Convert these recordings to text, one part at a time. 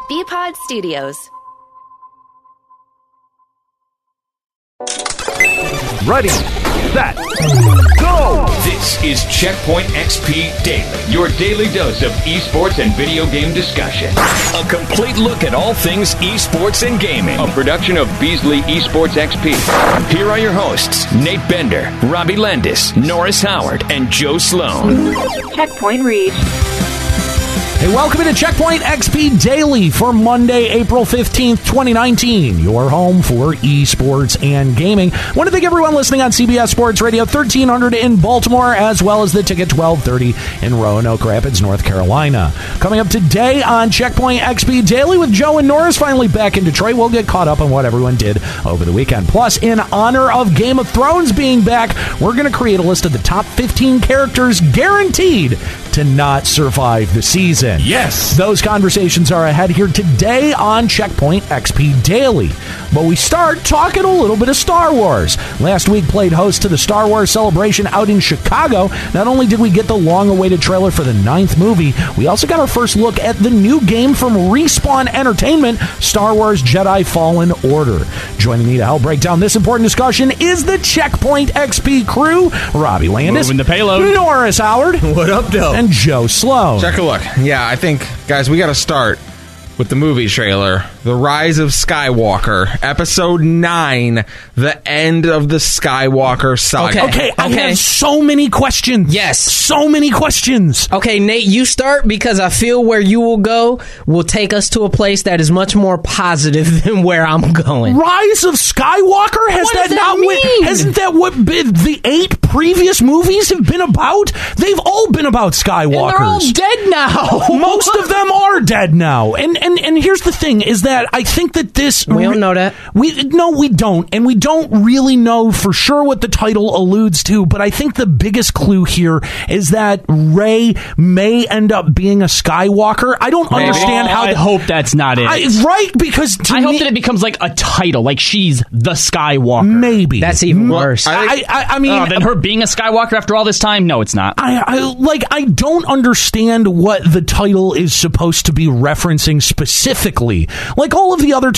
BPod Studios. Ready, set, go! This is Checkpoint XP Daily, your daily dose of esports and video game discussion. A complete look at all things esports and gaming. A production of Beasley Esports XP. Here are your hosts, Nate Bender, Robbie Landis, Norris Howard, and Joe Sloan. Checkpoint reached. Hey, welcome to Checkpoint XP Daily for Monday, April 15th, 2019. Your home for esports and gaming. I want to thank everyone listening on CBS Sports Radio 1300 in Baltimore, as well as the Ticket 1230 in Roanoke Rapids, North Carolina. Coming up today on Checkpoint XP Daily with Joe and Norris finally back in Detroit. We'll get caught up on what everyone did over the weekend. Plus, in honor of Game of Thrones being back, we're going to create a list of the top 15 characters guaranteed to not survive the season. Yes. Those conversations are ahead here today on Checkpoint XP Daily. But we start talking a little bit of Star Wars. Last week played host to the Star Wars celebration out in Chicago. Not only did we get the long-awaited trailer for the 9th movie, we also got our first look at the new game from Respawn Entertainment, Star Wars Jedi Fallen Order. Joining me to help break down this important discussion is the Checkpoint XP crew, Robbie Landis, moving the payload, Norris Howard, what up, though, and Joe Sloan. Check a look. Yeah, I think, guys, we got to start with the movie trailer, The Rise of Skywalker, Episode 9, the end of the Skywalker saga. Okay, I have so many questions. Yes. So many questions. Okay, Nate, you start, because I feel where you will go will take us to a place that is much more positive than where I'm going. Rise of Skywalker? Hasn't that what the 8 previous movies have been about? They've all been about Skywalkers. And they're all dead now. Most of them are dead now. And here's the thing, is that I think that this... We don't know that. No, we don't. And we don't really know for sure what the title alludes to, but I think the biggest clue here is that Rey may end up being a Skywalker. I don't understand how... I hope that's not it. Right? Because I hope that it becomes like a title, like she's the Skywalker. Maybe. That's even worse. I mean... then her being a Skywalker after all this time? No, it's not. I don't understand what the title is supposed to be referencing specifically. Like all of the other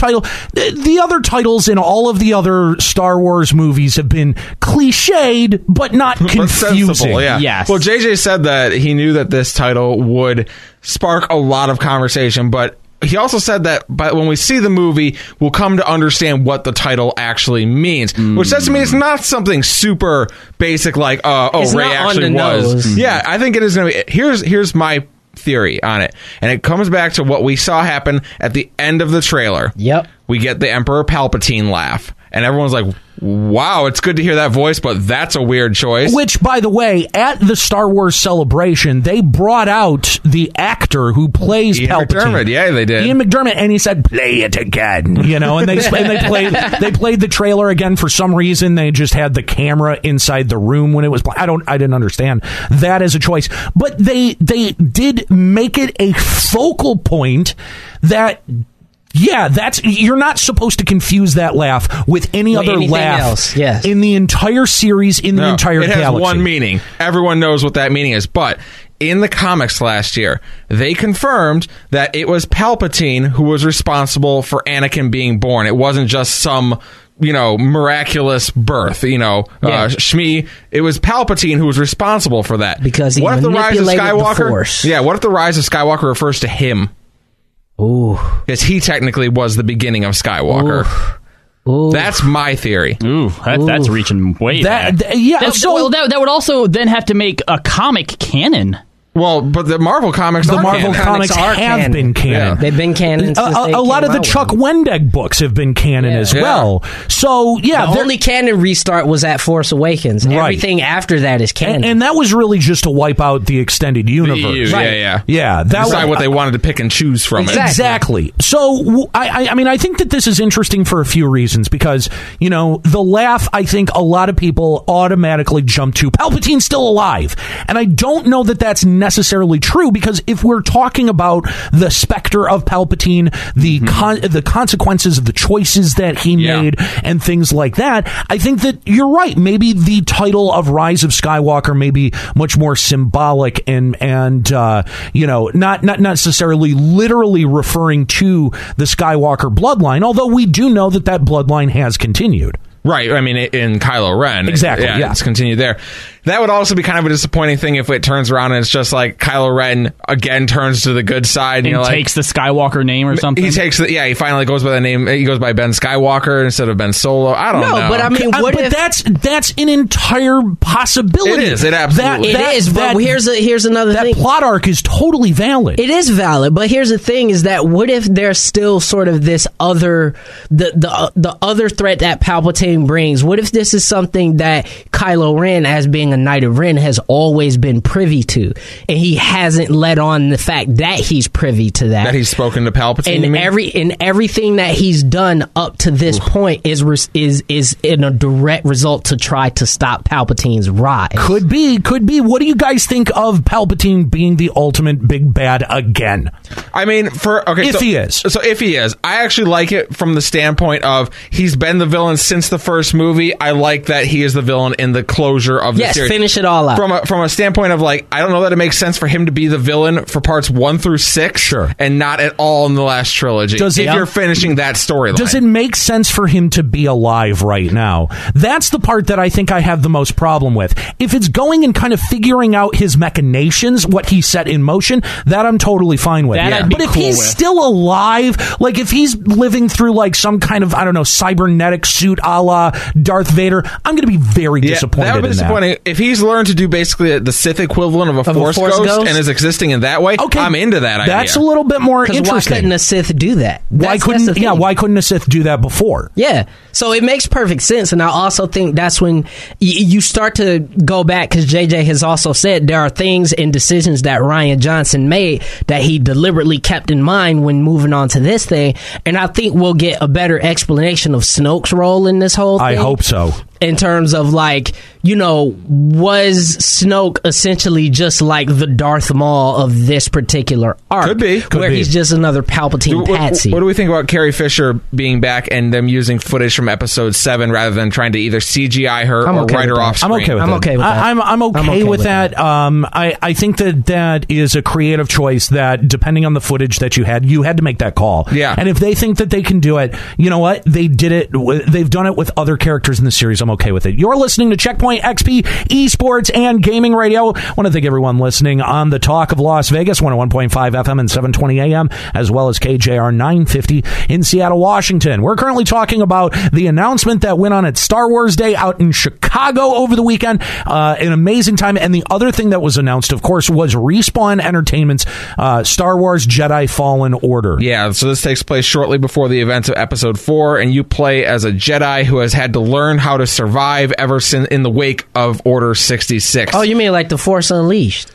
titles in all of the other Star Wars movies have been cliched, but not confusing. But sensible, yeah. Yes. Well, JJ said that he knew that this title would spark a lot of conversation, but he also said that when we see the movie, we'll come to understand what the title actually means. Which says to me it's not something super basic like, Rey actually was. Yeah, I think it is going to be. Here's my theory on it. And it comes back to what we saw happen at the end of the trailer. Yep. We get the Emperor Palpatine laugh. And everyone's like, wow, it's good to hear that voice, but that's a weird choice. Which, by the way, at the Star Wars celebration, they brought out the actor who plays Ian Palpatine. McDermott, yeah, they did. Ian McDermott, and he said, "Play it again," and they played the trailer again. For some reason, they just had the camera inside the room when it was. I didn't understand that as a choice, but they did make it a focal point that. Yeah, you're not supposed to confuse that laugh with any other laugh else. Yes. in the entire series, the entire galaxy. It has one meaning. Everyone knows what that meaning is. But in the comics last year, they confirmed that it was Palpatine who was responsible for Anakin being born. It wasn't just some... miraculous birth, Shmi. It was Palpatine who was responsible for that. Because he manipulated the Force. Yeah, what if the rise of Skywalker refers to him? Ooh. Because he technically was the beginning of Skywalker. Ooh. That's my theory. Ooh, that's reaching way back. That would also then have to make a comic canon. Well, but the Marvel comics have been canon. Yeah. They've been canon since a lot of the Chuck Wendig books have been canon as well. So, yeah. The only canon restart was at Force Awakens. Right. Everything after that is canon. And that was really just to wipe out the extended universe. Yeah. Decide what they wanted to pick and choose from it. Exactly. So, I think that this is interesting for a few reasons because, the laugh, I think a lot of people automatically jump to Palpatine's still alive. And I don't know that that's necessarily true, because if we're talking about the specter of Palpatine, the consequences of the choices that he made and things like that, I think that you're right. Maybe the title of Rise of Skywalker may be much more symbolic and not necessarily literally referring to the Skywalker bloodline, although we do know that bloodline has continued. Right. I mean, in Kylo Ren. Exactly. It's continued there. That would also be kind of a disappointing thing if it turns around and it's just like Kylo Ren again turns to the good side and takes the Skywalker name or something. He takes he finally goes by the name. He goes by Ben Skywalker instead of Ben Solo. I don't know. But I mean, that's an entire possibility. It is. It absolutely is. But here's another thing. That plot arc is totally valid. It is valid. But here's the thing: is that what if there's still sort of this other the other threat that Palpatine brings? What if this is something that Kylo Ren, as being a Knight of Ren, has always been privy to, and he hasn't let on the fact that he's privy to that. That he's spoken to Palpatine, and everything that he's done up to this point is in a direct result to try to stop Palpatine's rise. Could be. What do you guys think of Palpatine being the ultimate big bad again? I mean, if he is, I actually like it from the standpoint of he's been the villain since the first movie. I like that he is the villain in the closure of the series. Finish it all out. From a standpoint of I don't know that it makes sense for him to be the villain for parts 1 through 6, sure, and not at all in the last trilogy. You're finishing that storyline, does it make sense for him to be alive right now? That's the part that I think I have the most problem with. If it's going and kind of figuring out his machinations, what he set in motion, that I'm totally fine with. But if he's still alive, if he's living through some kind of, I don't know, cybernetic suit a la Darth Vader, I'm going to be very disappointed. That would be disappointing. If he's learned to do basically the Sith equivalent of a Force ghost and is existing in that way, I'm into that idea. That's a little bit more interesting. Why couldn't a Sith do that? Why couldn't a Sith do that before? Yeah. So it makes perfect sense, and I also think that's when you start to go back, because JJ has also said there are things and decisions that Rian Johnson made that he deliberately kept in mind when moving on to this thing, and I think we'll get a better explanation of Snoke's role in this whole thing. I hope so. In terms of was Snoke essentially just like the Darth Maul of this particular arc? Could be. He's just another Palpatine patsy. What do we think about Carrie Fisher being back and them using footage from Episode 7 rather than trying to either CGI her or write her off screen? I'm okay with that. I'm okay with that. I think that is a creative choice that, depending on the footage that you had to make that call. Yeah. And if they think that they can do it, you know what? They did it. They've done it with other characters in the series. I'm okay with it. You're listening to Checkpoint XP Esports and Gaming Radio. I want to thank everyone listening on the Talk of Las Vegas, 101.5 FM and 720 AM, as well as KJR 950 in Seattle, Washington. We're currently talking about the announcement that went on at Star Wars Day out in Chicago over the weekend. An amazing time. And the other thing that was announced, of course, was Respawn Entertainment's Star Wars Jedi Fallen Order. Yeah, so this takes place shortly before the events of Episode 4, and you play as a Jedi who has had to learn how to survive ever since in the wake of Order 66. Oh, you mean like the Force Unleashed?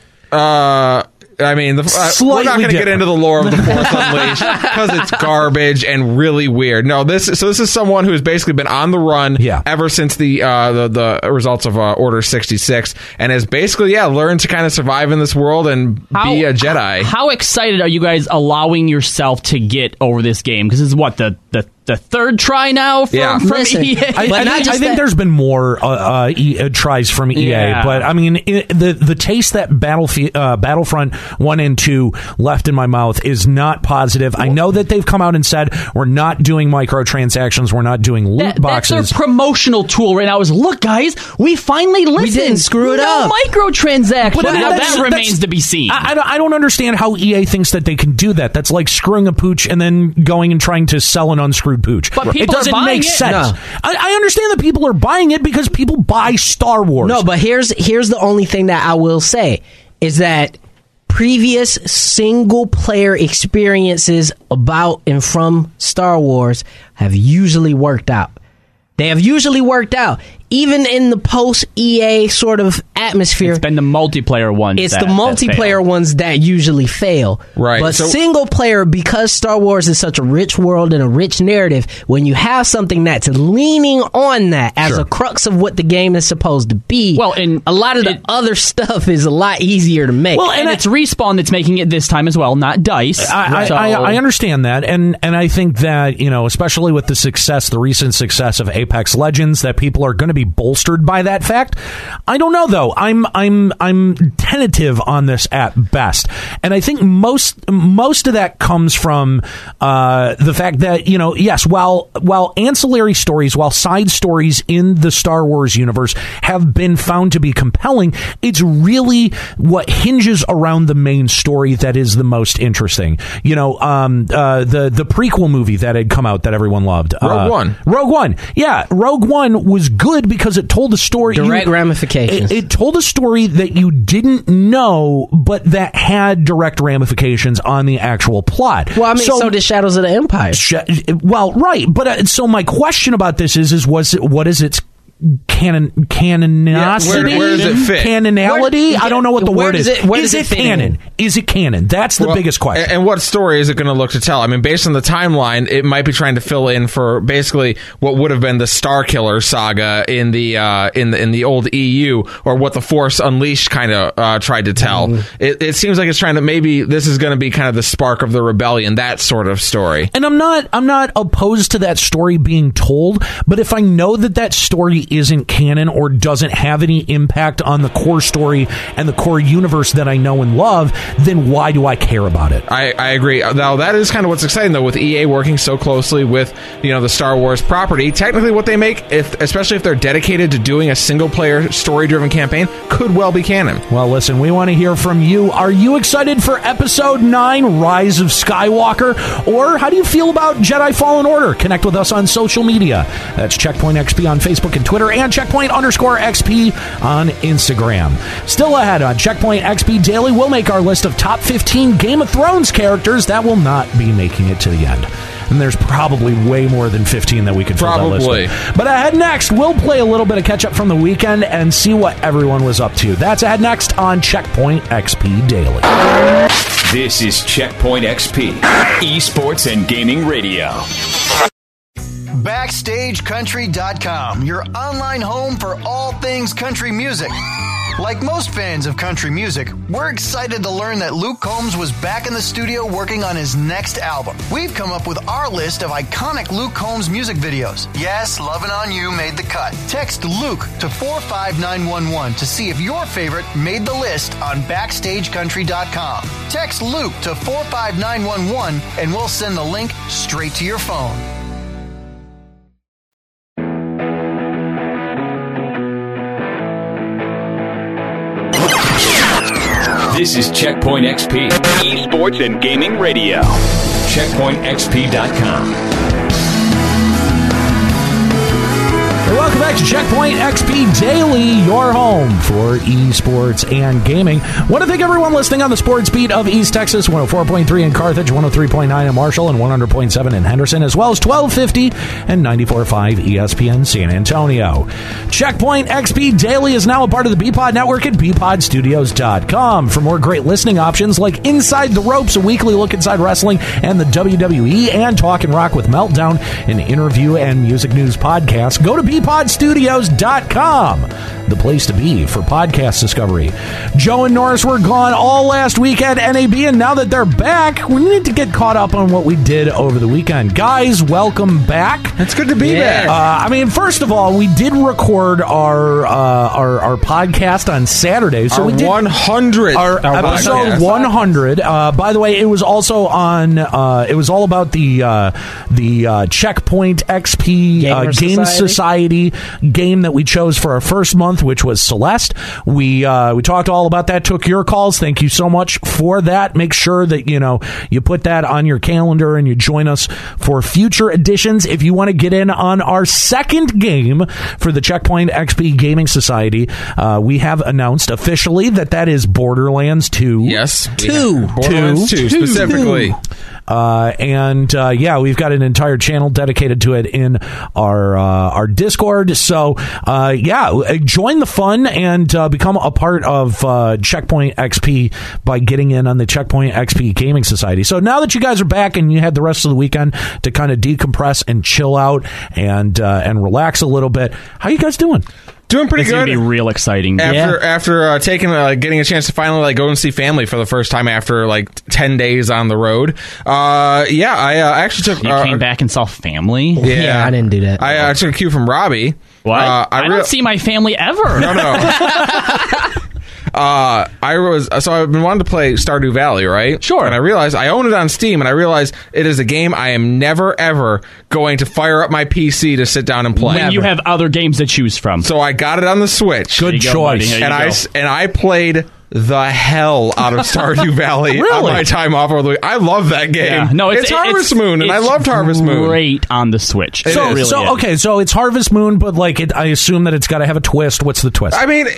I mean, we're not going to get into the lore of the Force Unleashed because it's garbage and really weird. No, this is someone who has basically been on the run ever since the results of Order 66, and has basically learned to kind of survive in this world and be a Jedi. How excited are you guys allowing yourself to get over this game? Because it's what the third try now from EA. I think there's been more tries from EA, but I mean, the taste that Battlefront 1 and 2 left in my mouth is not positive. I know that they've come out and said we're not doing microtransactions, we're not doing loot boxes. That's their promotional tool right now. Is look, guys, we finally listened. We didn't screw it up. Microtransactions. But that remains to be seen. I don't understand how EA thinks that they can do that. That's like screwing a pooch and then going and trying to sell an unscrewed pooch. But it doesn't make sense. No. I understand that people are buying it because people buy Star Wars. No, but here's the only thing that I will say is that previous single-player experiences about and from Star Wars have usually worked out. They have usually worked out. even in the post-EA sort of atmosphere, it's been the multiplayer ones. It's the multiplayer ones that usually fail. Right. But single player, because Star Wars is such a rich world and a rich narrative, when you have something that's leaning on that as a crux of what the game is supposed to be, and a lot of the other stuff is a lot easier to make. Well, and it's Respawn that's making it this time as well, not DICE. I understand that, and I think that, especially with the recent success of Apex Legends, that people are going to be bolstered by that fact. I don't know though. I'm tentative on this at best, and I think most of that comes from the fact that yes, while ancillary stories, while side stories in the Star Wars universe have been found to be compelling, it's really what hinges around the main story that is the most interesting. The prequel movie that had come out that everyone loved, Rogue One. Yeah, Rogue One was good because it told a story. Direct ramifications. It told a story that you didn't know, but that had direct ramifications on the actual plot. Well, I mean, so did Shadows of the Empire. Right. But so my question about this is what is its canonicity? Yeah, where does it fit? Canonality? I don't know what the word is. Is it canon? Is it canon? That's the biggest question. And what story is it going to look to tell? I mean, based on the timeline, it might be trying to fill in for basically what would have been the Starkiller saga in the old EU, or what the Force Unleashed kind of tried to tell. It seems like it's trying to, maybe this is going to be kind of the spark of the rebellion, that sort of story. And I'm not opposed to that story being told, but if I know that story isn't canon or doesn't have any impact on the core story and the core universe that I know and love, then why do I care about it? I agree. Now, that is kind of what's exciting, though, with EA working so closely with the Star Wars property. Technically, what they make, especially if they're dedicated to doing a single-player, story-driven campaign, could well be canon. Well, listen, we want to hear from you. Are you excited for Episode 9, Rise of Skywalker? Or how do you feel about Jedi Fallen Order? Connect with us on social media. That's Checkpoint XP on Facebook and Twitter, and Checkpoint_XP on Instagram. Still ahead on Checkpoint XP Daily, we'll make our list of top 15 Game of Thrones characters that will not be making it to the end. And there's probably way more than 15 that we could fill that list with. But ahead next, we'll play a little bit of catch up from the weekend and see what everyone was up to. That's ahead next on Checkpoint XP Daily. This is Checkpoint XP, esports and gaming radio. BackstageCountry.com, your online home for all things country music. Like most fans of country music, we're excited to learn that Luke Combs was back in the studio working on his next album. We've come up with our list of iconic Luke Combs music videos. Yes, Lovin' On You made the cut. Text Luke to 45911 to see if your favorite made the list on BackstageCountry.com. Text Luke to 45911 and we'll send the link straight to your phone. This is Checkpoint XP, esports and gaming radio. CheckpointXP.com. Welcome back to Checkpoint XP Daily, your home for esports and gaming. Want to thank everyone listening on the sports beat of East Texas, 104.3 in Carthage, 103.9 in Marshall, and 100.7 in Henderson, as well as 1250 and 94.5 ESPN San Antonio. Checkpoint XP Daily is now a part of the BPod Network at BPodstudios.com. For more great listening options like Inside the Ropes, a weekly look inside wrestling and the WWE, and Talk and Rock with Meltdown, an interview and music news podcast, go to BPodstudios.com, the place to be for podcast discovery. Joe and Norris were gone all last week at NAB, and now that they're back, we need to get caught up on what we did over the weekend. Guys, welcome back. It's good to be back. First of all, we did record our podcast on Saturday. So we did 100. Our episode podcast. 100. By the way, it was also on. It was all about the Checkpoint XP Game Society game that we chose for our first month, which was Celeste. We talked all about that, took your calls. Thank you so much for that. Make sure that you put that on your calendar and you join us for future editions. If you want to get in on our second game for the Checkpoint XP Gaming Society, we have announced officially that is Borderlands 2. Yes. Borderlands 2 specifically. and we've got an entire channel dedicated to it in our Discord. So join the fun and become a part of Checkpoint XP by getting in on the Checkpoint XP Gaming Society. So now that you guys are back and you had the rest of the weekend to kind of decompress and chill out and relax a little bit, how you guys doing? Doing pretty good. It's gonna be real exciting. After getting a chance to finally go and see family for the first time after 10 days on the road. I actually took. You came back and saw family. Yeah, I didn't do that. I took a cue from Robbie. What? I don't see my family ever. No. I've been wanting to play Stardew Valley, right? Sure. And I realized I own it on Steam, and I realized it is a game I am never ever going to fire up my PC to sit down and play. When you have other games to choose from. So I got it on the Switch. Good choice. And I played the hell out of Stardew Valley on my time off over the week. I love that game. Yeah. No, it's Harvest Moon, and I loved Harvest Moon. Great on the Switch. So it's Harvest Moon, but I assume that it's got to have a twist. What's the twist? I mean,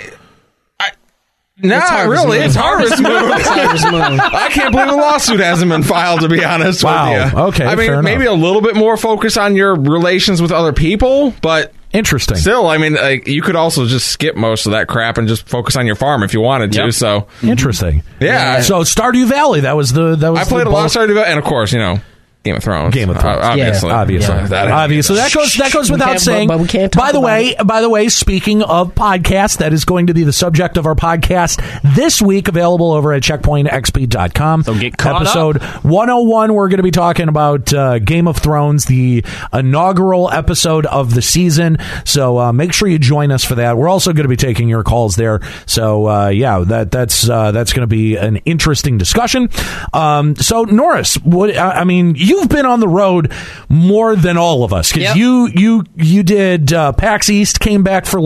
it's Harvest Moon. It's Harvest Moon. I can't believe a lawsuit hasn't been filed, to be honest with you. Okay, I mean, fair maybe enough. a little bit more focus on your relations with other people, but interesting. Still, I mean, you could also just skip most of that crap and just focus on your farm if you wanted to. Yep. So interesting. Yeah. So Stardew Valley, that was I played a lot of Stardew Valley, and of course, Game of Thrones. Obviously. Obviously. That goes without saying. But we can't talk By the way, speaking of podcasts, that is going to be the subject of our podcast this week, available over at checkpointxp.com. So get caught Episode up. 101, we're going to be talking about Game of Thrones, the inaugural episode of the season. So make sure you join us for that. We're also going to be taking your calls there. So that's going to be an interesting discussion. So Norris, you've been on the road more than all of us, because you did PAX East, came back for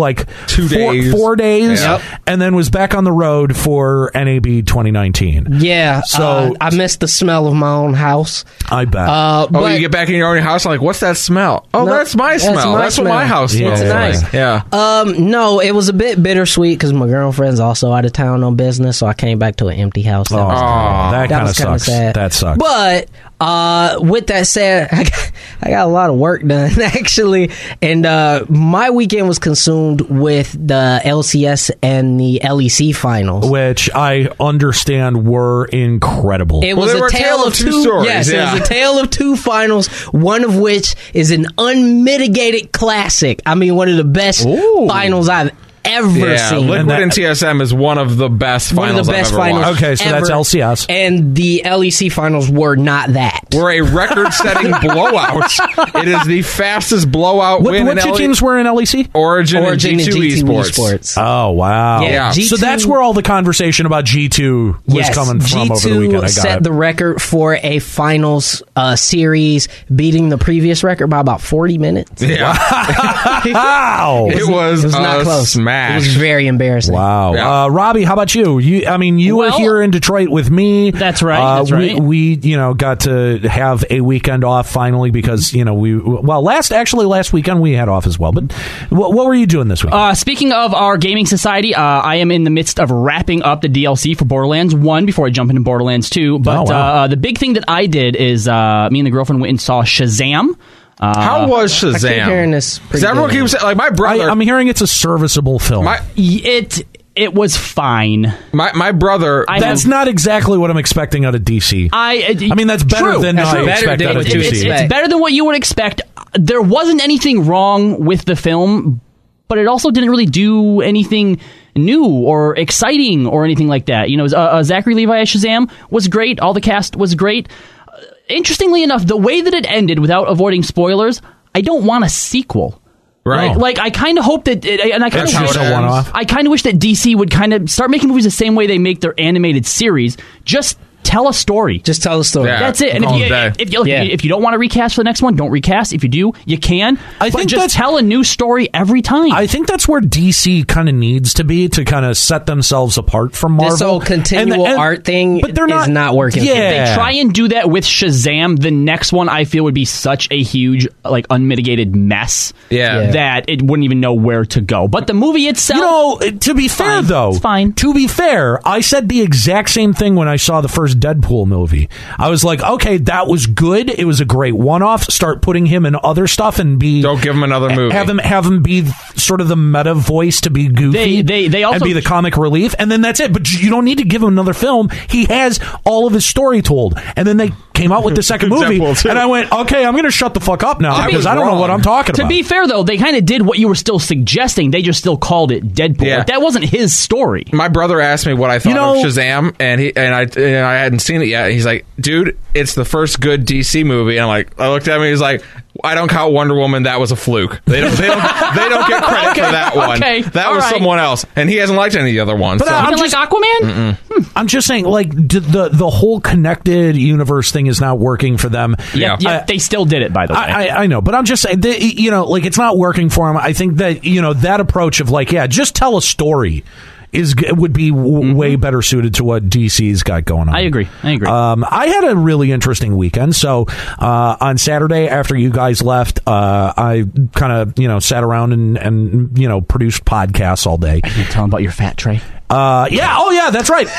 4 days, and then was back on the road for NAB 2019. Yeah, so I missed the smell of my own house. I bet. You get back in your own house, and what's that smell? Oh, No, that's my smell. That's what my house smells like. Yeah. No, it was a bit bittersweet because my girlfriend's also out of town on business, so I came back to an empty house. That kind of sucks. Sad. That sucks. But with that said, I got a lot of work done, actually. And my weekend was consumed with the LCS and the LEC finals, which I understand were incredible. It was a tale of two stories. Yes, it was a tale of two finals, one of which is an unmitigated classic. I mean, one of the best finals I've ever seen. Liquid and TSM is one of the best finals I've ever watched. Okay, so that's LCS. And the LEC finals were not that. Were a record-setting blowout. It is the fastest blowout win in What two teams were in LEC? Origin and G2 Esports. Oh, wow. Yeah. So that's where all the conversation about G2 was coming from G2 over the weekend. I got set it. the record for a finals series, beating the previous record by about 40 minutes. Yeah. Wow. It was not close. Smash. It was very embarrassing. Wow. Yeah. Robbie, how about you? You were here in Detroit with me. That's right. We got to have a weekend off finally because, last weekend we had off as well. But what were you doing this week? Speaking of our gaming society, I am in the midst of wrapping up the DLC for Borderlands 1 before I jump into Borderlands 2. But the big thing that I did is me and the girlfriend went and saw Shazam. How was Shazam? I keep hearing this. Because everyone keeps saying, my brother. I'm hearing it's a serviceable film. It was fine. My brother. That's not exactly what I'm expecting out of DC. I mean, that's better than I expect out of DC. It's better than what you would expect. There wasn't anything wrong with the film, but it also didn't really do anything new or exciting or anything like that. Zachary Levi as Shazam was great. All the cast was great. Interestingly enough, the way that it ended, without avoiding spoilers, I don't want a sequel. Right. I kind of hope that, and I kind of wish one-off. I kind of wish that DC would kind of start making movies the same way they make their animated series. Just tell a story. Just tell a story. Yeah. That's it. And if you don't want to recast for the next one, don't recast. If you do, you can. But just tell a new story every time. I think that's where DC kind of needs to be to kind of set themselves apart from Marvel. This whole continual art thing is not working. If they try and do that with Shazam, the next one I feel would be such a huge, unmitigated mess that it wouldn't even know where to go. But the movie itself... to be fair, though... It's fine. To be fair, I said the exact same thing when I saw the first Deadpool movie. I was like, okay, that was good. It was a great one-off. Start putting him in other stuff and don't give him another movie. Have him be sort of the meta voice to be goofy. They also and be the comic relief, and then that's it. But you don't need to give him another film. He has all of his story told, and then they came out with the second movie, and I went, okay, I'm going to shut the fuck up now because I don't know what I'm talking about. To be fair, though, they kind of did what you were still suggesting. They just still called it Deadpool. Yeah. Like, that wasn't his story. My brother asked me what I thought of Shazam, and I hadn't seen it yet. He's like, dude, it's the first good DC movie. And I looked at him, he's like, I don't count Wonder Woman. That was a fluke. They don't get credit for that one. Okay, that was someone else, and he hasn't liked any of the other ones. But so. I'm like Aquaman. I'm just saying, like the whole connected universe thing is not working for them. Yeah, they still did it, by the way. I know, but I'm just saying, like it's not working for them. I think that that approach of just tell a story would be way better suited to what DC's got going on. I agree. I had a really interesting weekend. So on Saturday, after you guys left, I kind of sat around and produced podcasts all day. Are you telling about your fat tray? Yeah. Oh, yeah. That's right.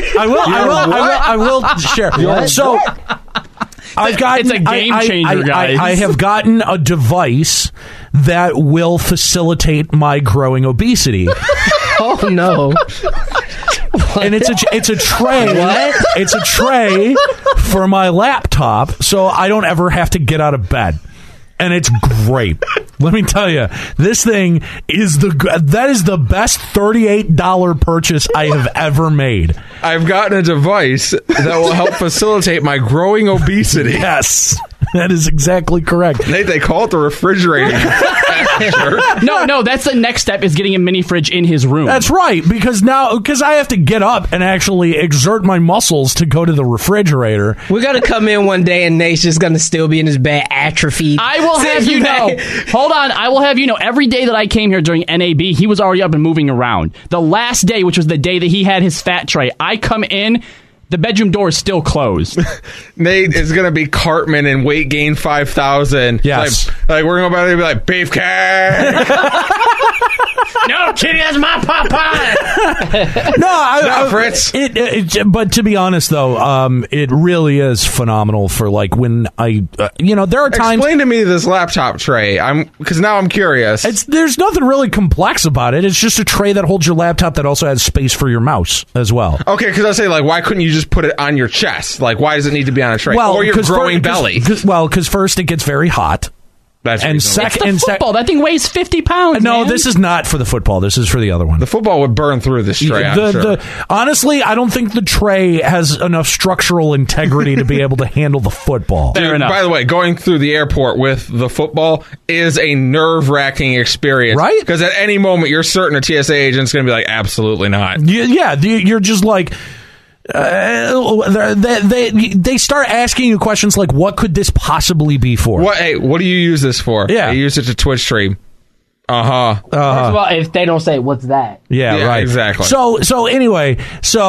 I will share. So I've gotten. It's a game changer, guys. I have gotten a device that will facilitate my growing obesity. Oh no! And it's a tray. What? It's a tray for my laptop, so I don't ever have to get out of bed. And it's great. Let me tell you, this thing is the best $38 purchase I have ever made. I've gotten a device that will help facilitate my growing obesity. Yes, that is exactly correct. They call it the refrigerator. No, that's the next step, is getting a mini fridge in his room. That's right, because I have to get up and actually exert my muscles to go to the refrigerator. We're going to come in one day and Nate's just going to still be in his bed, atrophied. I will have you know. Hold on. I will have you know, every day that I came here during NAB, he was already up and moving around. The last day, which was the day that he had his fat tray, I come in, the bedroom door is still closed. Nate is going to be Cartman and weight gain 5,000. Yes. Like we're going to be like, beefcake. No, Kitty, that's my Popeye. No, Fritz. But to be honest, though, it really is phenomenal for when there are times. Explain to me this laptop tray. Because now I'm curious. There's nothing really complex about it. It's just a tray that holds your laptop that also has space for your mouse as well. Okay, because I say why couldn't you just put it on your chest? Why does it need to be on a tray? Or your growing belly? Because first it gets very hot. That's and second, it's the football. That thing weighs 50 pounds. No, man. this is not for the football. This is for the other one. The football would burn through this tray. I'm sure. Honestly, I don't think the tray has enough structural integrity to be able to handle the football. Fair enough. By the way, going through the airport with the football is a nerve-wracking experience, right? Because at any moment you're certain a TSA agent's going to be like, absolutely not. Yeah, you're just like. They start asking you questions like, what could this possibly be for? What do you use this for? Yeah. I use it to Twitch stream. First of all, if they don't say, what's that? Yeah, right. Exactly. So anyway,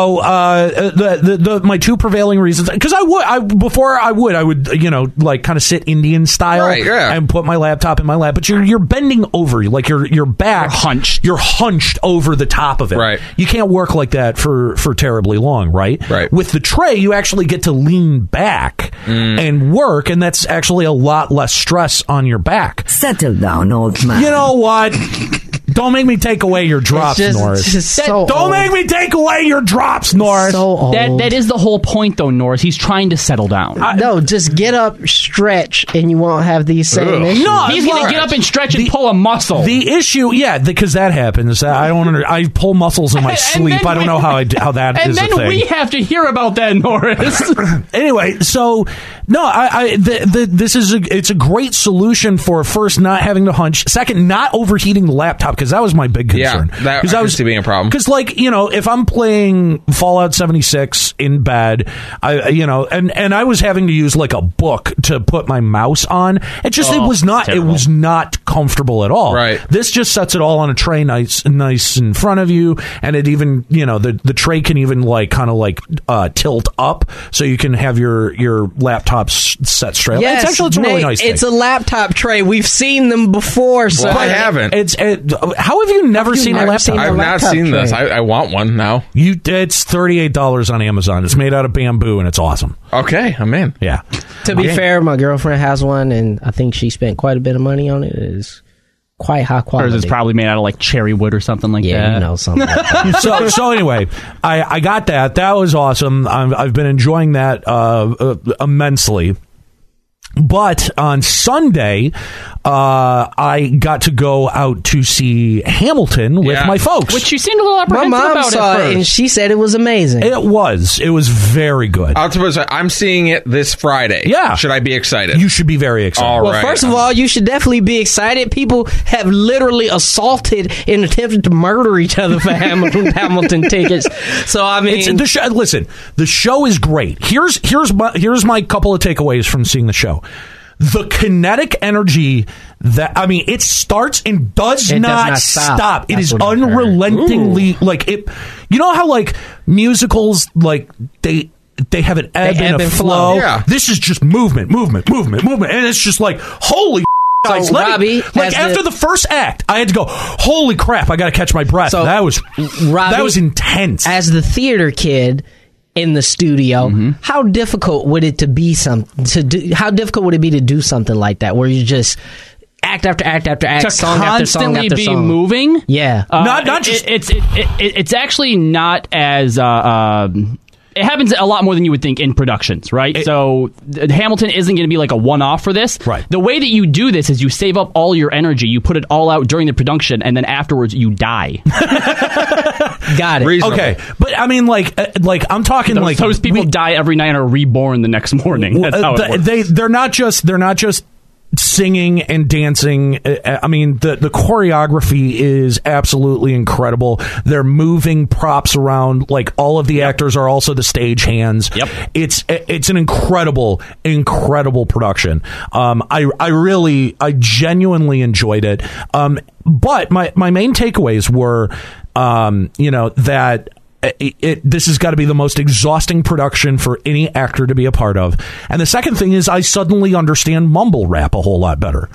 my two prevailing reasons, because I would kind of sit Indian style, right, yeah, and put my laptop in my lap, but you're bending over, your back, you're hunched over the top of it. Right. You can't work like that for terribly long, right? Right. With the tray, you actually get to lean back and work, and that's actually a lot less stress on your back. Settle down, old man. You know what? Don't make me take away your drops, Norris. Don't make me take away your drops, Norris. So old. That is the whole point, though, Norris. He's trying to settle down. No, just get up, stretch, and you won't have these same issues. No, he's going to get up and stretch and pull a muscle. The issue, because that happens. I pull muscles in my sleep. I don't know how that is a thing. And then we have to hear about that, Norris. Anyway, so no, it's a great solution for first not having to hunch, second not overheating the laptop, because that was my big concern. Yeah, that used to be a problem. Because if I'm playing Fallout 76 in bed, I was having to use a book to put my mouse on. It was not comfortable at all. Right. This just sets it all on a tray, nice in front of you, and it even the tray can even tilt up so you can have your laptop set straight. Yes, it's a really nice thing. It's a laptop tray. We've seen them before. So I haven't. How have you never seen a laptop? I've not seen this. I want one now. It's $38 on Amazon. It's made out of bamboo and it's awesome. Okay, I'm in. Yeah. To be fair, my girlfriend has one, and I think she spent quite a bit of money on it. It is quite high quality. Hers is probably made out of like cherry wood or something like that. Yeah, you know, something like that. So anyway, I got that. That was awesome. I've been enjoying that immensely. But on Sunday, I got to go out to see Hamilton with my folks. Which you seemed a little My apprehensive mom about saw at it, first. and she said it was amazing. It was very good. I'm seeing it this Friday. Yeah. Should I be excited? You should be very excited. All Well, right. first of all, you should definitely be excited. People have literally assaulted and attempted to murder each other for Hamilton tickets. So I mean, Listen, the show is great. Here's my couple of takeaways from seeing the show. The kinetic energy it starts and does not stop. It That's is what I heard. unrelentingly like it. You know how like musicals like they have an ebb and a flow. Yeah. This is just movement, and it's just like holy. Guys, Robbie, after the first act, I had to go. Holy crap! I got to catch my breath. So, that was intense. As the theater kid in the studio, how difficult would it How difficult would it be to do something like that, where you just act after act after act, to song after song constantly after be song? moving? Yeah, not just it's actually not as it happens a lot more than you would think in productions, right? So Hamilton isn't going to be like a one-off for this. Right. The way that you do this is you save up all your energy, you put it all out during the production, and then afterwards you die. got it. Reasonable. okay, but I mean, like I'm talking Those people die every night and are reborn the next morning. That's how it works. They're not just singing and dancing. I mean, the choreography is absolutely incredible. They're moving props around. Like all of the actors are also the stage hands. Yep. It's an incredible production. I genuinely enjoyed it. But my main takeaways were, that this has got to be the most exhausting production for any actor to be a part of. And the second thing is I suddenly understand mumble rap a whole lot better.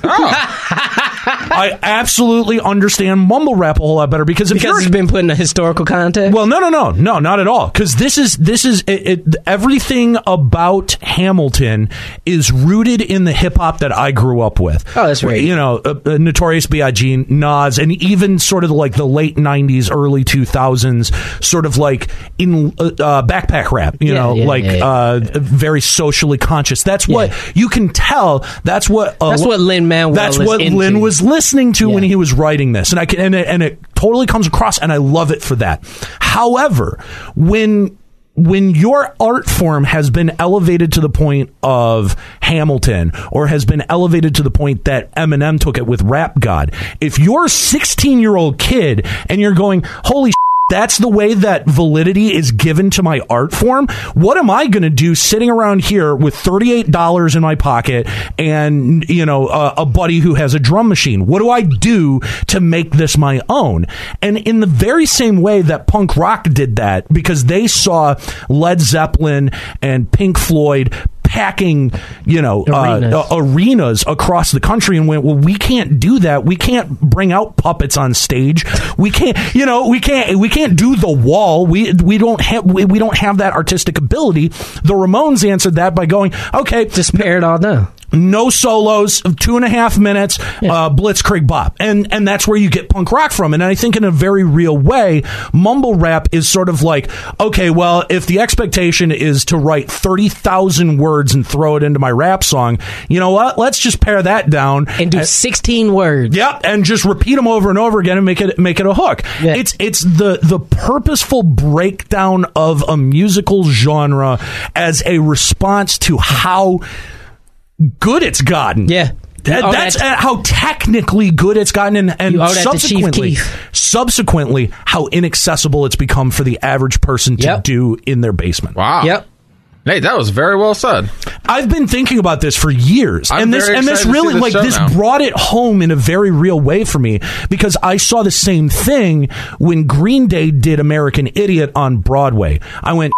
I absolutely understand mumble rap a whole lot better because it's been put in a historical context. Well, no, not at all. Because this is everything about Hamilton is rooted in the hip hop that I grew up with. Oh, that's right. Notorious B.I.G., Nas, and even sort of like the late '90s, early 2000s, sort of like in backpack rap. Very socially conscious. That's what you can tell. That's what Lin-Manuel. That's what Lin was listening to when he was writing this, and it totally comes across, and I love it for that. However, when your art form has been elevated to the point of Hamilton, or has been elevated to the point that Eminem took it with Rap God, if you're a 16-year-old kid and you're going, holy shit, that's the way that validity is given to my art form, what am I going to do sitting around here with $38 in my pocket and, a buddy who has a drum machine? What do I do to make this my own? And in the very same way that punk rock did that, because they saw Led Zeppelin and Pink Floyd packing, arenas across the country, and went, well, we can't do that. We can't bring out puppets on stage. We can't do The Wall. We don't have that artistic ability. The Ramones answered that by going, okay, just pare it all down. No solos, 2.5 minutes, Blitzkrieg bop. And that's where you get punk rock from. And I think in a very real way, mumble rap is sort of like, okay, well, if the expectation is to write 30,000 words and throw it into my rap song, you know what? Let's just pare that down. And do 16 words. Yep, and just repeat them over and over again and make it a hook. Yeah. It's the purposeful breakdown of a musical genre as a response to how good it's gotten. Yeah. That's how technically good it's gotten, and subsequently how inaccessible it's become for the average person to do in their basement. Wow. Yep. Hey, that was very well said. I've been thinking about this for years, and this really brought it home in a very real way for me, because I saw the same thing when Green Day did American Idiot on Broadway. I went,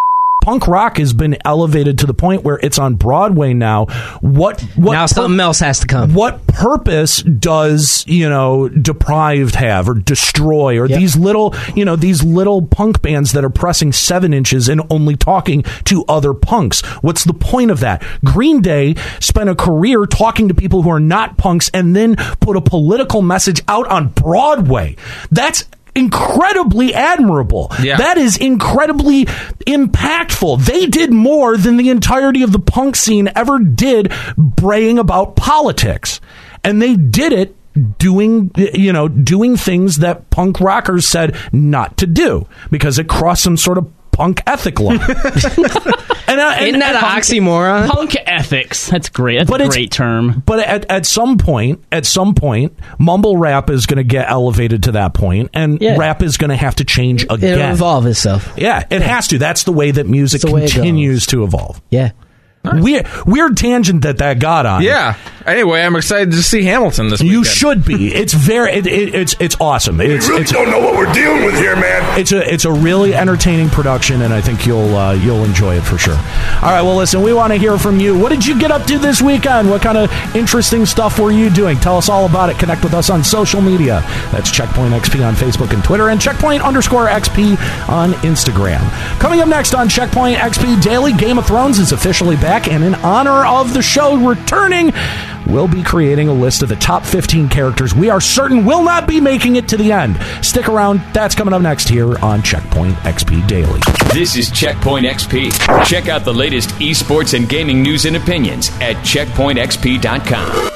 punk rock has been elevated to the point where it's on Broadway now. Now something else has to come. What purpose does, Deprived have, or Destroy, or these little punk bands that are pressing 7 inches and only talking to other punks? What's the point of that? Green Day spent a career talking to people who are not punks and then put a political message out on Broadway. That's incredibly admirable. Yeah. That is incredibly impactful. They did more than the entirety of the punk scene ever did braying about politics. And they did it doing things that punk rockers said not to do because it crossed some sort of punk ethic line. Isn't that an oxymoron? Punk ethics. That's great. That's a great term. But at some point, mumble rap is going to get elevated to that point, and rap is going to have to change again. It'll evolve itself. Yeah, it has to. That's the way that music continues to evolve. Yeah. Weird tangent that got on. Yeah. Anyway, I'm excited to see Hamilton this weekend. You should be. It's it's awesome. We really don't know what we're dealing with here, man. It's a really entertaining production, and I think you'll enjoy it for sure. All right. Well, listen, we want to hear from you. What did you get up to this weekend? What kind of interesting stuff were you doing? Tell us all about it. Connect with us on social media. That's Checkpoint XP on Facebook and Twitter, and Checkpoint_XP on Instagram. Coming up next on Checkpoint XP Daily, Game of Thrones is officially back. And in honor of the show returning, we'll be creating a list of the top 15 characters we are certain will not be making it to the end. Stick around. That's coming up next here on Checkpoint XP Daily. This is Checkpoint XP. Check out the latest esports and gaming news and opinions at checkpointxp.com.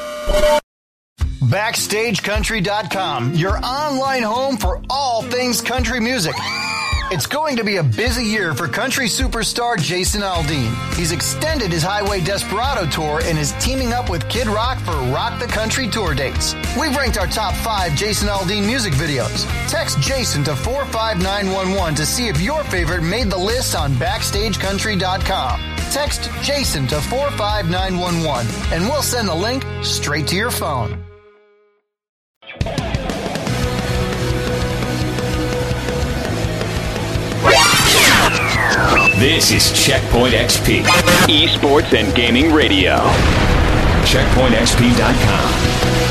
BackstageCountry.com, your online home for all things country music. It's going to be a busy year for country superstar Jason Aldean. He's extended his Highway Desperado tour and is teaming up with Kid Rock for Rock the Country tour dates. We've ranked our top 5 Jason Aldean music videos. Text Jason to 45911 to see if your favorite made the list on BackstageCountry.com. Text Jason to 45911 and we'll send the link straight to your phone. This is Checkpoint XP, esports and gaming radio. CheckpointXP.com.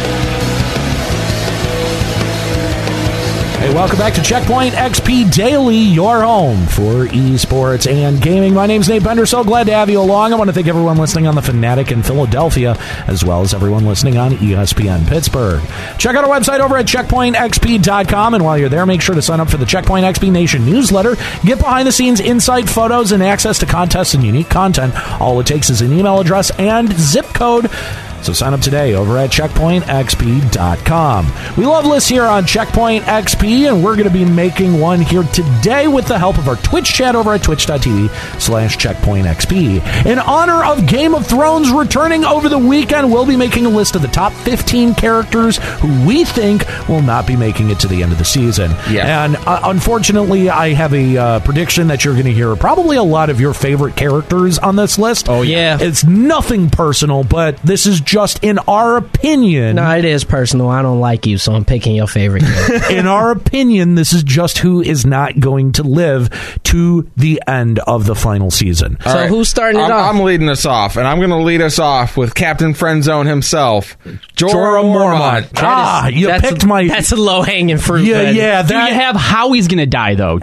Hey, welcome back to Checkpoint XP Daily, your home for esports and gaming. My name's Nate Bender. So glad to have you along. I want to thank everyone listening on the Fanatic in Philadelphia, as well as everyone listening on ESPN Pittsburgh. Check out our website over at checkpointxp.com, and while you're there, make sure to sign up for the Checkpoint XP Nation newsletter. Get behind-the-scenes insight photos and access to contests and unique content. All it takes is an email address and zip code. So sign up today over at checkpointxp.com. We love lists here on Checkpoint XP, and we're going to be making one here today with the help of our Twitch chat over at twitch.tv/checkpointxp. In honor of Game of Thrones returning over the weekend, we'll be making a list of the top 15 characters who we think will not be making it to the end of the season. Yeah. And unfortunately, I have a prediction that you're going to hear probably a lot of your favorite characters on this list. Oh, yeah. It's nothing personal, but this is just in our opinion. No, it is personal. I don't like you, so I'm picking your favorite character. In our opinion, this is just who is not going to live to the end of the final season. So right. Who's starting it off? I'm leading us off, and I'm going to lead us off with Captain Friendzone himself, Jorah Mormont. Picked my... That's a low-hanging fruit. Yeah. Do you have how he's going to die, though?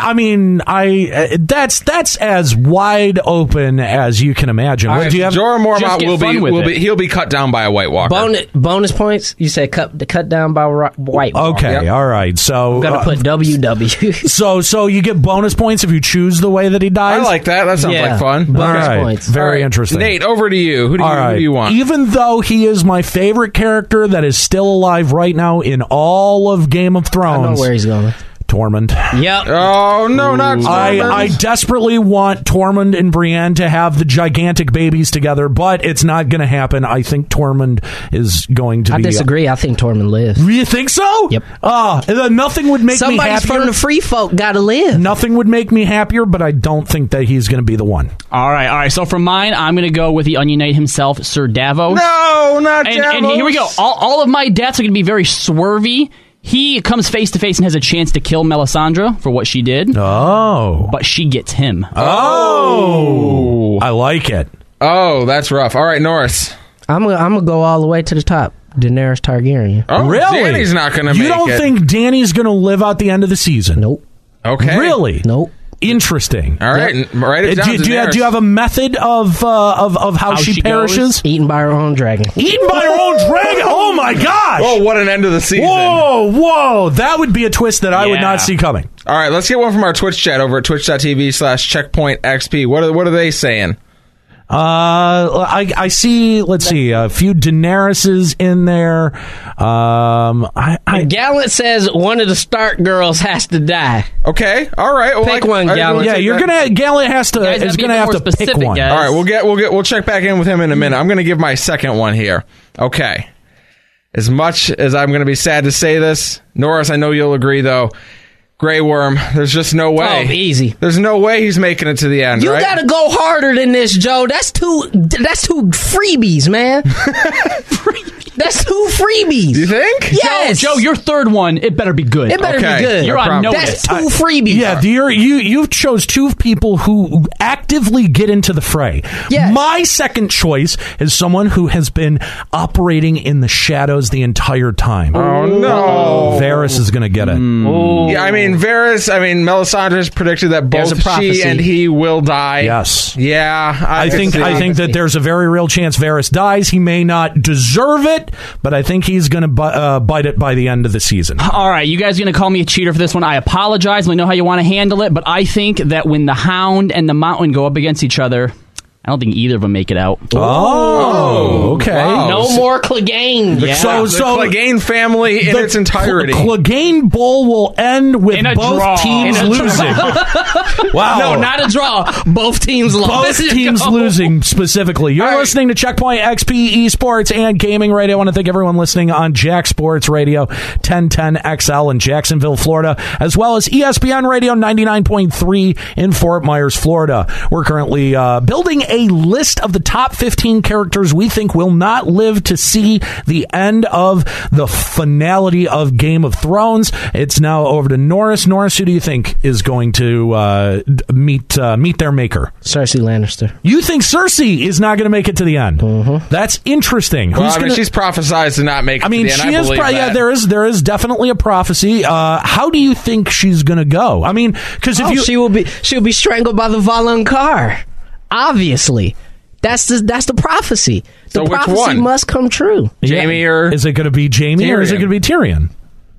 That's as wide open as you can imagine. Right, do you have? Jorah Mormont he'll be cut down by a White Walker. Bonus points? You said cut down by White Walker. Okay, yep. All right. So I'm gonna put WW. so you get bonus points if you choose the way that he dies. I like that. That sounds like fun. Bonus points. Very interesting. Nate, over to you. Who do you want? Even though he is my favorite character that is still alive right now in all of Game of Thrones, I know where he's going. Tormund. Yep. Oh, no, not Tormund. I desperately want Tormund and Brienne to have the gigantic babies together, but it's not going to happen. I think Tormund is going to be... I disagree. I think Tormund lives. You think so? Yep. Nothing would make me happier. Somebody's from the free folk got to live. Nothing would make me happier, but I don't think that he's going to be the one. All right. So for mine, I'm going to go with the Onion Knight himself, Sir Davos. No, not Davos. And here we go. All of my deaths are going to be very swervy. He comes face to face and has a chance to kill Melisandre for what she did. Oh. But she gets him. Oh. I like it. Oh, that's rough. All right, Norris. I'm gonna go all the way to the top. Daenerys Targaryen. Oh, Really? Danny's not going to make it. You don't think Dany's going to live out the end of the season? Nope. Okay. Really? Nope. Interesting. All right, write it down. Do you have a method of how she perishes? Eaten by her own dragon. Eaten by her own dragon? Oh my gosh! Oh, what an end of the season. Whoa! That would be a twist that I would not see coming. All right, let's get one from our Twitch chat over at twitch.tv/checkpointxp. What are they saying? I see. Let's see, a few Daenerys's in there. Gallant says one of the Stark girls has to die. Okay, all right. Well, Pick one, Gallant. Yeah, Gallant is gonna have to pick one. Guys. All right, we'll check back in with him in a minute. I'm going to give my second one here. Okay. As much as I'm going to be sad to say this, Norris, I know you'll agree though. Grey Worm, there's just no way. Oh, easy. There's no way he's making it to the end, You right? gotta go harder than this, Joe. That's two freebies, man. That's two freebies. You think? Yes. Joe, your third one, it better be good. It better Okay. be good. You're on notice. That's two freebies. Yeah, you chose two people who actively get into the fray. Yes. My second choice is someone who has been operating in the shadows the entire time. Oh, no. Varys is going to get it. Yeah, I mean, Melisandre has predicted that There's both a prophecy. she and he will die. Yes. Yeah. I think that there's a very real chance Varys dies. He may not deserve it, but I think he's going to bite it by the end of the season. All right, you guys are going to call me a cheater for this one. I apologize. We know how you want to handle it, but I think that when the Hound and the Mountain go up against each other, I don't think either of them make it out. Oh, okay. Wow. No more Clegane. Yeah. So the Clegane family in its entirety. Clegane Bowl will end with In a both draw. teams In a losing. Wow. No, not a draw. Both teams lost. Both teams losing specifically. You're listening to Checkpoint XP Esports and Gaming Radio. I want to thank everyone listening on Jack Sports Radio 1010 XL in Jacksonville, Florida, as well as ESPN Radio 99.3 in Fort Myers, Florida. We're currently building a list of the top 15 characters we think will not live to see the end of the finality of Game of Thrones. It's now over to Norris. Norris, who do you think is going to meet their maker? Cersei Lannister. You think Cersei is not going to make it to the end? Mm-hmm. That's interesting. Well, she's prophesized to not make it to the end. She is. Yeah, there is definitely a prophecy. How do you think she's going to go? I mean, because if she'll be strangled by the Valonqar. Obviously, that's the prophecy. So The which prophecy one? must come true. Jaime or is it going to be Jaime or is it Tyrion? going to be Tyrion?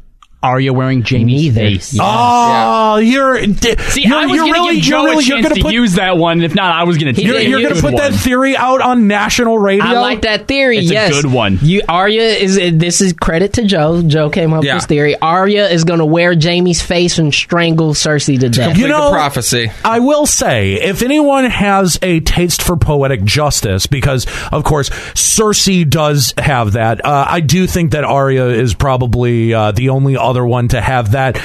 Arya wearing Jaime's Neither. face. Yeah. Oh, you're See, I was going to give Joe a chance to use that one. If not, I was going to. You're going to put that theory out on national radio. I like that theory. It's yes, a good one. Arya is. This is credit to Joe. Joe came up with this theory. Arya is going to wear Jaime's face and strangle Cersei to death. complete the prophecy. I will say, if anyone has a taste for poetic justice, because of course Cersei does have that, I do think that Arya is probably the only other one to have that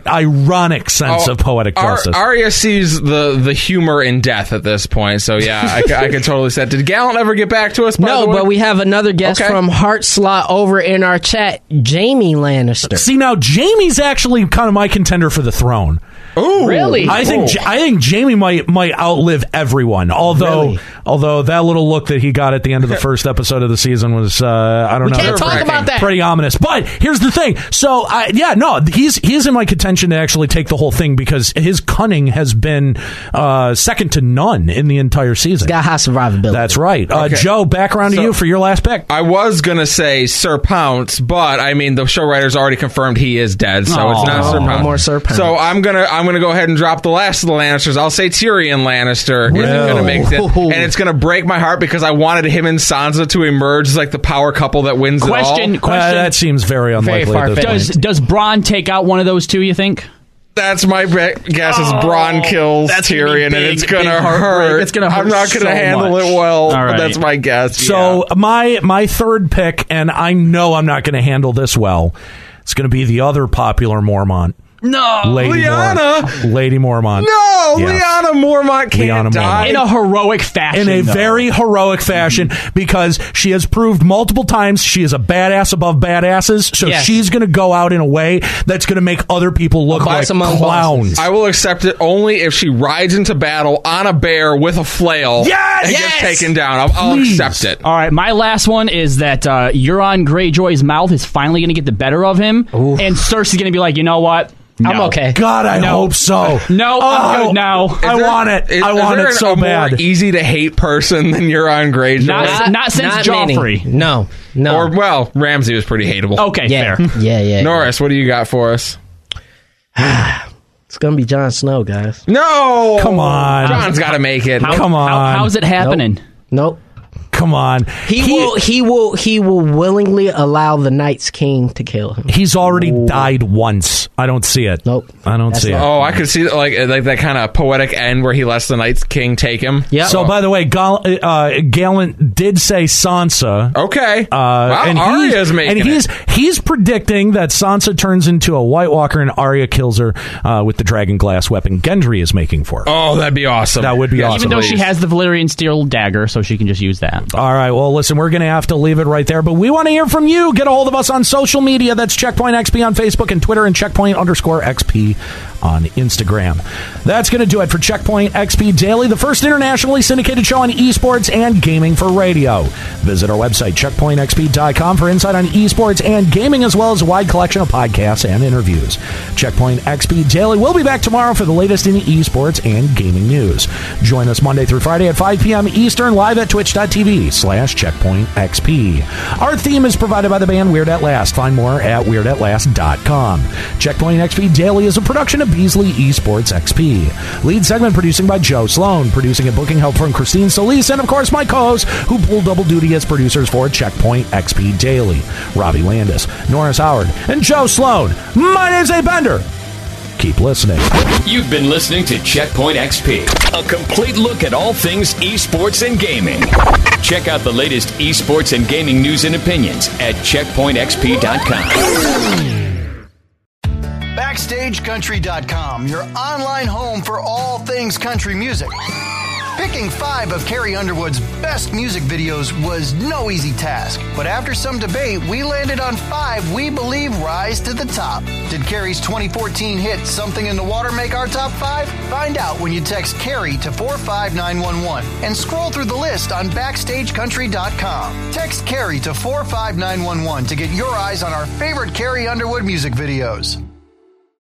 ironic sense of poetic justice. Arya sees the humor in death at this point, so yeah, I could totally see that. Did Gallant ever get back to us? By the way? But we have another guest from Heartslot over in our chat, Jaime Lannister. See, now Jaime's actually kind of my contender for the throne. Ooh, really? I think Jaime might outlive everyone. Although that little look that he got at the end of the first episode of the season was I don't know. We can't talk about that. Pretty ominous. But here's the thing. So he's in my contention to actually take the whole thing because his cunning has been second to none in the entire season. He's got high survivability. That's right. Okay. Joe, background to you for your last pick. I was gonna say Sir Pounce, but I mean the show writers already confirmed he is dead, so it's not Sir Pounce. No more Sir Pounce. So I'm gonna go ahead and drop the last of the Lannisters. I'll say Tyrion Lannister isn't gonna make it, and it's gonna break my heart because I wanted him and Sansa to emerge as like the power couple that wins it all. Question. That seems very unlikely. At this point. Does Bronn take out one of those two, you think? That's my guess. Is Bronn kills Tyrion, and it's gonna heartbreak. hurt. It's gonna hurt I'm not gonna so handle much. it well. All But right. that's my guess. So my third pick, and I know I'm not going to handle this well. It's going to be the other popular Mormont, No. Lady Mormont. No, Yes. Lyanna Mormont can't Lyanna die. Mormont. In a heroic fashion. In a though. very heroic fashion, because she has proved multiple times she is a badass above badasses, so Yes. she's going to go out in a way that's going to make other people look boss like among clowns. I will accept it only if she rides into battle on a bear with a flail Yes! and Yes! gets taken down. I'll Please. accept it. All right, my last one is that Euron Greyjoy's mouth is finally going to get the better of him, and Cersei's going to be like, you know what? I'm No. okay. God, I hope so. No, I'm good now. I want it. I want it so a bad. more easy to hate person than Euron Greyjoy? Not since Joffrey. Many. No. Or, well, Ramsay was pretty hateable. Okay, Yeah. fair. Yeah. Norris, what do you got for us? It's gonna be Jon Snow, guys. No! Come on. John's got to make it. Come on. How's it happening? Nope. Come on. He will willingly allow the Night's King to kill him. He's already died once. I don't see it. Nope. I don't That's see it. Oh, I could see like that kind of poetic end where he lets the Night's King take him. Yeah. So, by the way, Gallant did say Sansa. Okay. And Arya's making it. he's predicting that Sansa turns into a White Walker and Arya kills her with the dragon glass weapon Gendry is making for her. Oh, that'd be awesome. That would be awesome. Even though she please. has the Valyrian steel dagger, so she can just use that. All right, well, listen, we're going to have to leave it right there, but we want to hear from you. Get a hold of us on social media. That's Checkpoint XP on Facebook and Twitter, and Checkpoint_XP on Instagram. That's going to do it for Checkpoint XP Daily, the first internationally syndicated show on esports and gaming for radio. Visit our website, checkpointxp.com, for insight on esports and gaming, as well as a wide collection of podcasts and interviews. Checkpoint XP Daily will be back tomorrow for the latest in esports and gaming news. Join us Monday through Friday at 5 p.m. Eastern, live at twitch.tv/checkpointxp. Our theme is provided by the band Weird At Last. Find more at weirdAtLast.com. Checkpoint XP Daily is a production of Beasley Esports XP. Lead segment producing by Joe Sloan. Producing and booking help from Christine Solis, and of course my co-hosts who pull double duty as producers for Checkpoint XP Daily. Robbie Landis, Norris Howard, and Joe Sloan. My name's A. Bender. Keep listening. You've been listening to Checkpoint XP, a complete look at all things esports and gaming. Check out the latest esports and gaming news and opinions at checkpointxp.com. BackstageCountry.com, your online home for all things country music. Picking 5 of Carrie Underwood's best music videos was no easy task, but after some debate, we landed on 5 we believe rise to the top. Did Carrie's 2014 hit Something in the Water make our top 5? Find out when you text Carrie to 45911 and scroll through the list on BackstageCountry.com. Text Carrie to 45911 to get your eyes on our favorite Carrie Underwood music videos.